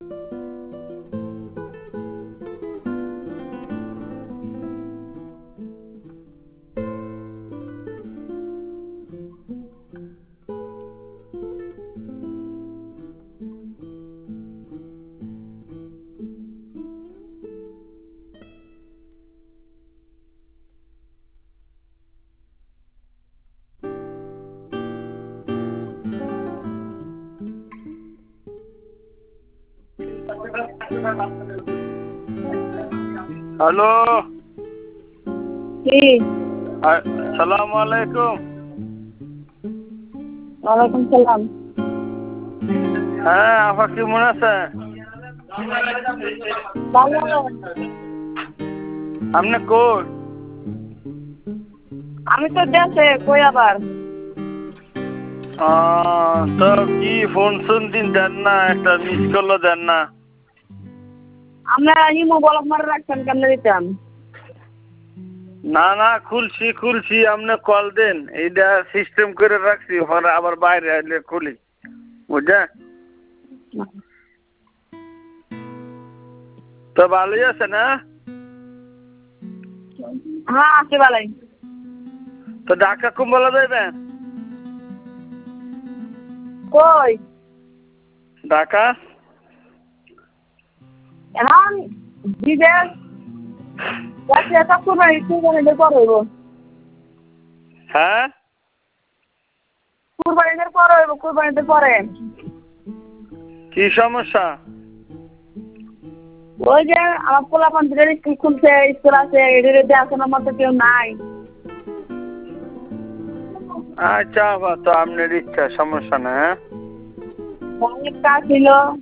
Hello, কি? আসসালামু আলাইকুম। ওয়ালাইকুম সালাম। হ্যাঁ, আপা কেমন আছে? ভালো। আপনি কই? আমি তো দেশে, কই আবার? তো কি ফোন দিন দেন না, একটা মিস কলও দেন না। আমরা ইমো ব্লক মারে রাখছেন, কেমনে দিতাম? না খুলছি আপনি কল দেন, এইটা সিস্টেম করে রাখছি, পরে আবার বাইরে আসলে খুলি, বুঝছেন? তো ভালোই আছে না? হ্যাঁ, আছে ভালোই। তো ঢাকা কুম্বলা যাইবেন? কই? ঢাকা এখন বিদেশ যাচ্ছে, সব কুরবানি কুরবানিদের পর হইব। হ্যাঁ, কুরবানিদের পর হইব, কুরবানিদের পরে। কি সমস্যা? ওই যে আমার পোলাপানদের স্কুল খুলছে, স্কুল আছে, এদের দেখাশোনার মতো কেউ নাই। আচ্ছা, তো আপনার ইচ্ছা, সমস্যা না। হ্যাঁ, অনেক কাজ ছিল।